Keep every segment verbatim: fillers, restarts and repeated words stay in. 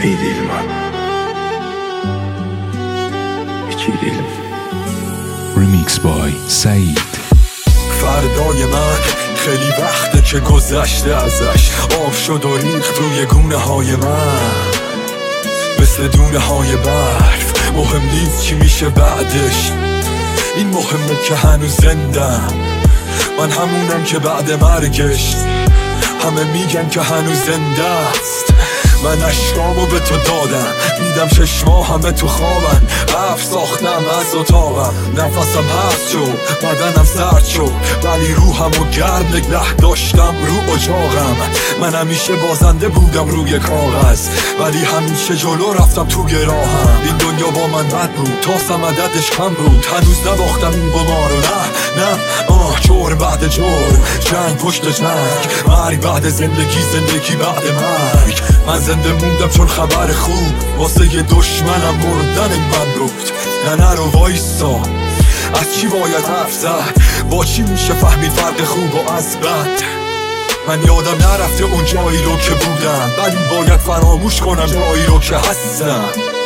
değil man. هیچی دیلم. Remix by سعید. فردای من خیلی وقته که گذشته ازش، آب شد و ریخت روی گونه های من مثل دونه های برف. مهم نیست چی میشه بعدش، این مهمه که هنوز زندم. من همونم که بعد مرگش همه میگن که هنوز زنده است. من اشکامو به تو دادم، دیدم چشما همه تو خوابن. حرف ساختم از اتاقم، نفسم هست شد، بدنم سرد شد، ولی روحمو گرم نگه داشتم رو اجاقم. من همیشه بازنده بودم روی کاغذ، ولی همیشه جلو رفتم توی راهم. این دنیا با من بد بود، تاسم عددش کم بود، هنوز نباختم این قمار رو. نه نه آه جور بعد جور، جنگ پشت جنگ، مرگ بعد زندگی، زندگی بعد مرگ. من زنده موندم چون خبر خوب واسه یه دشمنم مردن من بود. نه نرو وایسا، از چی باید حرف زد، با چی میشه فهمید فرق خوب و از بد. من یادم نرفته اون جایی رو که بودم، ولی باید فراموش کنم جایی رو که هستم.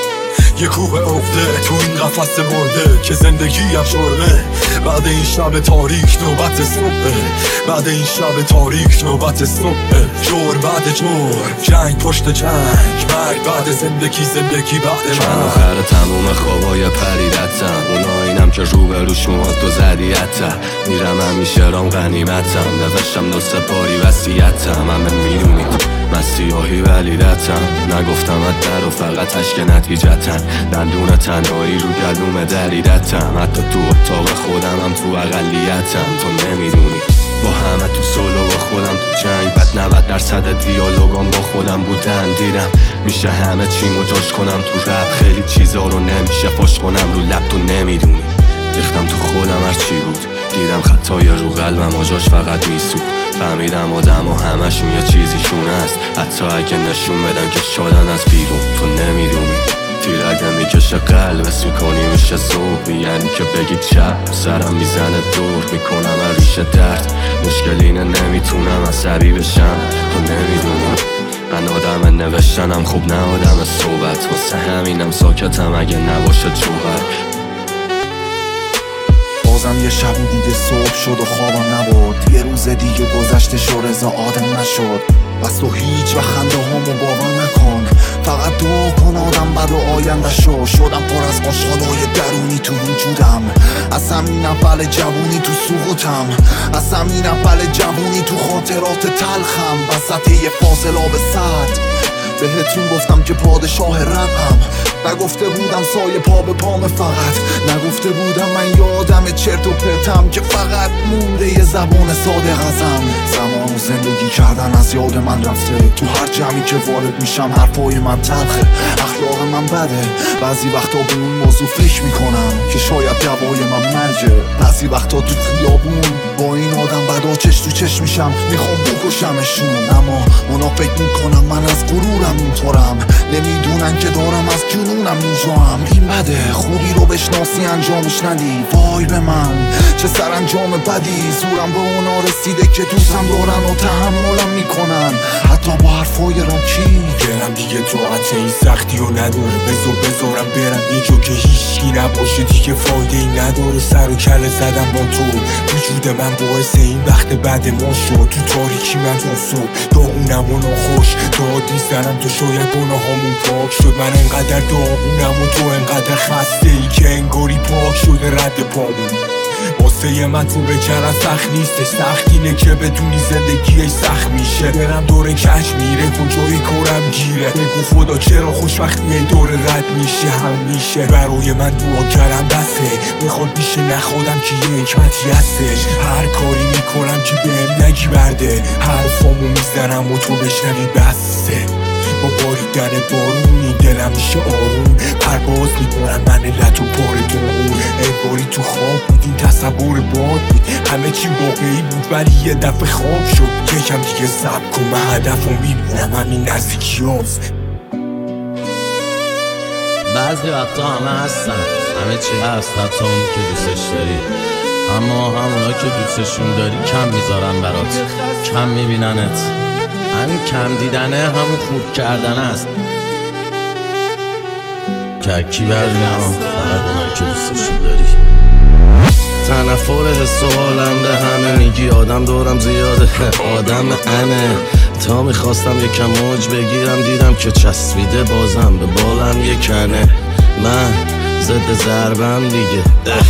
یه کوه افته تو این قفس مرده که زندگیم شرمه. بعد این شب تاریک نوبت صبح، بعد این شب تاریک نوبت صبح. جور بعد جور، جنگ پشت جنگ، مرگ بعد زندگی، زندگی بعد من مرگ. آخر تموم خوابای پریدتم، اون آینم که رو به روش موهات تو زدیتم. میرم همیشه رام غنیمتم، نوشتم دو سپاری وسیعتم. همه میدونید من سیاهی ولیدتم، نگفتم ات در و فقط عشق نتیجتن. دندون تنهایی رو گلوم دریدتم، حتی تو اتاق خودم هم تو اقلیتم. تو نمیدونی با همه تو سولو با خودم تو جنگ، بعد نود درصد دیالوگام با خودم بودن. دیدم میشه همه چیمو جاش کنم تو رپ، خیلی چیزا رو نمیشه فاش کنم رو لب. تو نمیدونی ریختم تو خودم هر چی بود، دیدم خطای رو قلبم آجاش فقط میسود. فهمیدم آدم و همشون یه چیزیشون هست، حتی اگه نشون بدن که شدن از بیرون. تو نمیدونی تیر اگه میکشه قلب اس میکنی میشه صبح، یعنی که بگی چپ سرم میزنه دور میکنم هر ریشه درد. مشکل اینه نمیتونم عصبی بشم. تو نمیدونی من آدم نوشتنم خوب، نه آدم صحبت، واسه همینم ساکتم اگه نباشه جوهر. بازم یه شب دیگه صبح شد و خوابم نبود، یه روز دیگه گذشتش و رضا آدم نشد. بس تو هیچ و خنده هامو باور نکن، فقط دعا کن آدم بد و آینده شو. شدم پر از آشغالای درونی تو وجودم، از همین اول جوونی تو سقوطم، از همین اول جوونی تو خاطرات تلخم. وسط یه فاصله به سد بهتون گفتم که پادشاه رقم، نگفته بودم سایه پا به پام فقط، نگفته بودم من یادم چرت و پرتم که فقط مونده یه زبان صادق ازم. زمان و زندگی کردن از یاد من رفته، تو هر جمعی که وارد میشم حرفای من تلخه، اخلاق من بده. بعضی وقتا به اون موضوع فکر میکنم که شاید دوای من مرگه. بعضی وقتا تو خیابون با این آدم بدا چش تو چش میشم، میخوام بکشمشون، اما اونا فکر میکنم من از غرورم اینطورم، نمیدونن که دارم از جنونم اینجام. این بده خوبی رو بشناسی انجامش ندی، وای به من چه سرانجام بدی. زورم به اونا رسیده که دوستم دارن و تحملم میکنن حتی با حرفای راکی. دلم دیگه طاقت این سختی رو نداره، بذار بذارم برم یه جا که هیچکی نباشه دیگه، فایده ای نداره سر و کله زدم با تو. وجود من باعث این وقت بعد ما شد، تو تاریکی من تو صبح داغونم و ناخوش داد میزنم. تو شاید گناهامون پاک شد، من انقدر داغونم و تو انقدر خسته ای که انگاری پاک شده رد پامون. واسه من تو بکنن سخت نیستش، سخت اینه که بدونی زندگی سخت میشه. برم دور کش میره کجای کارم گیره، بگو خدا چرا خوشبختی دور رد میشه. هم میشه برای من دعا کردم بسه، میخواد میشه نخودم که یه حکمتی هستش. هر کاری میکنم که بهم نگی برده، حرفامو میزنم و تو بشنوی بسه. با باریدن بارونی دلم میشه آروم، پرواز میکنم من علت و بار دارون. انگاری تو خواب بود این تصور باد بود، همه چی واقعی بود ولی یه دفعه خواب شد. یکم دیگه صبر کن من هدفو میبینم همین نزدیکی هاست. بعضی وقتا همه هستن، همه چی هست حتی اون که دوستش داری، اما همونا که دوستشون داری کم میذارن برات، کم میبیننت. همین کم دیدنه همون خوب کردن است. که برمیام فقط اونایی که دوستشون داری. تنفر حس و حالم به همه میگی آدم دورم زیاده آدم انه تا میخواستم یکم موج بگیرم دیدم که چسبیده بازم به بالم یه کنه. من ضد ضربم دیگه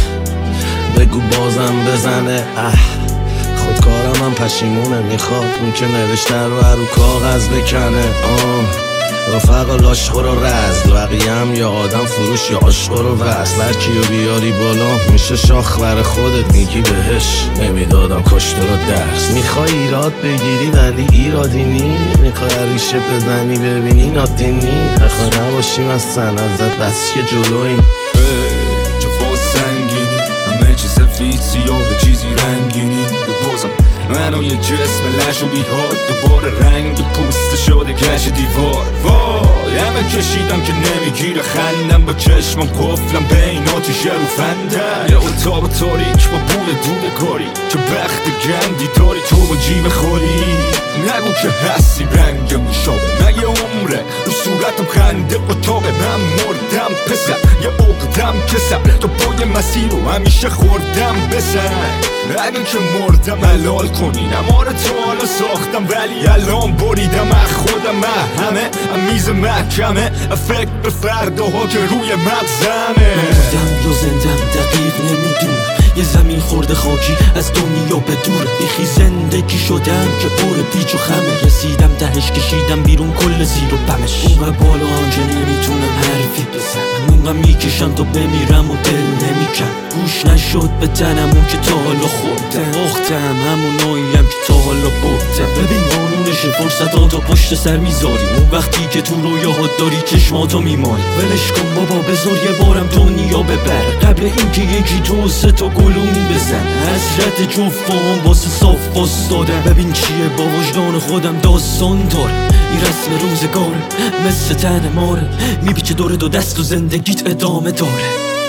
بگو بازم بزنه اه خودکارم هم پشیمونه میخواد اون که نوشته رو رو کاغذ بکنه. آه رفقا لاشخور و رزل بقیه هم یا آدم فروش یا عاشق و وصل هر کیو بیاری بالا میشه شاخ بر خودت میگی بهش نمیدادم کشته رو درس. میخوای ایراد بگیری ولی ایرادی نی میخوای ریشه بزنی ببینی نادینی نخوای نباشیم از سن ازت بس که جلویم جفا سنگینی همه چی سفید سیاه چیزی رنگینی بازم منو یه جسم لش و بیهاد دوباره رنگ پوست شده کش دیوار. وای همه کشیدم که نمیگیره خندم با چشمم قفلم بین آتیشه رو فندم یه اتاق تاریک با بور دود کاری که بخت گندی داری تو با جیب خوری. نگو که هستی رنگ مشابه مگه عمره رو صورتم خنده اتاقه من مردم پسر یه عقدم کسم تو پای مسیر رو همیشه خوردم بسن. اگه که مردم حلال کنی نماره تو حالا ساختم ولی الان بریدم از خودم من همه میز محکمه فکر به فرداها که روی مغزمه. مردم یا زندم دقیق نمیدونم یه زمین خورده خاکی از دنیا به دور بیخی زندگی شدم که پر پیچ و خمه رسیدم دهش کشیدم بیرون کل زیر و بمش اون بالا آنجا نمیتونم حرفی بزنم اونقا میکشم تا بمیرم و دل نمیکن گوش نشد به تنم اون که تا حالا خوردم اختم هموناییم که تا حالا بردم. ببین قانونش فرصت تا پشت سر میذاری اون وقتی که تو رویاهات داری چشماتو میماری ولش کن بابا بذار یه بارم دنیا ببر قبل اینکه یکی تو سه تا گلوم بزن حسرت جفتم واسه صاف واسدادم. ببین چیه با وجدان خودم داستان داره این رسم روزگاره مثل تن ماره میپیچه دور دو دست و زندگیت ادامه داره.